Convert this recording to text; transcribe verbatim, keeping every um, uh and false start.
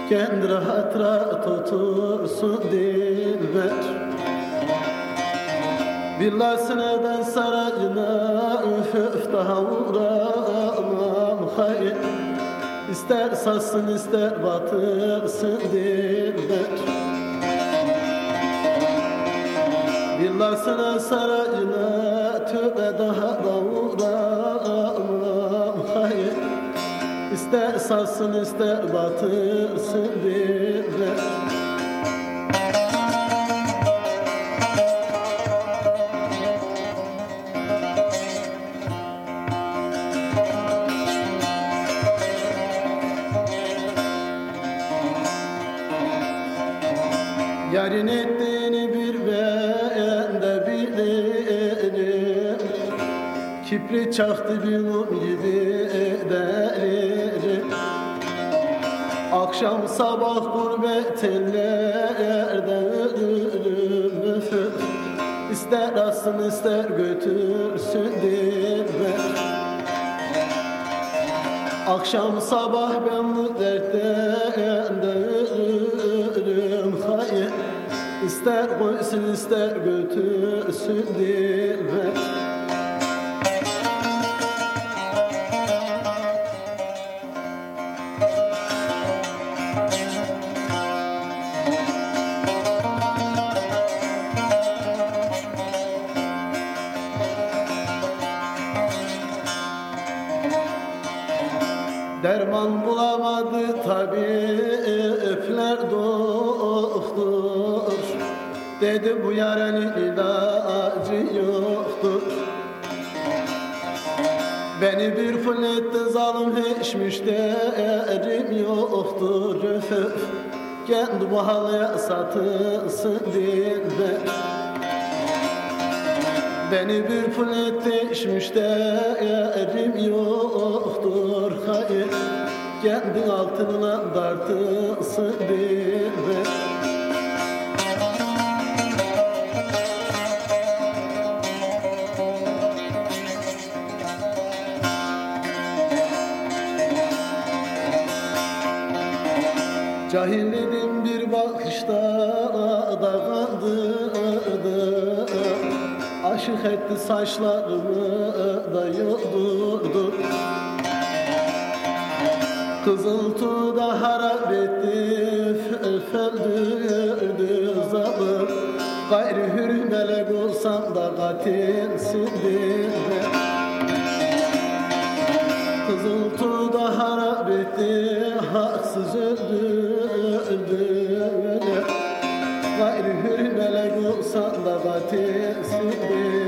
Kendi rahat rahat otursun dilber. Villasına sarayına üf üf daha uğramam hayır. İster sassın ister batırsın dilber. Villasına sarayına tövbe daha da uğramam hayır. İster sassın ister batırsın dilber. Yarın ettiğini bir ben de bilirim. Kibrit çaktı bir mum gibi ederim. Akşam sabah gurbet ellerde ölürüm. İster alsın ister götürsün dilber. Akşam sabah ben bu dertten de ölürüm hayır. İster koysun ister götürsün dilber. Derman bulamadı tabipler doktor. Dedi bu yaranın ilacı yoktur. Beni bir fırlattı zalim hiç müşterim yoktur. Kendi bu halıya satılsın dilber. Beni bir fırlattı hiç müşterim yoktur hayır. Kendi altına dartılsın dilber. Cahilledim bir bakışta da kandırdı. Aşık etti saçlarımı da yoldurdu. Kızıltuğda harap etti, öldürdü zalim. Gayri hür melek olsam da katilsin dilber. Kızıltuğda harap etti, haksız öldürdü. Gayri hür melek olsam da katilsin dilber.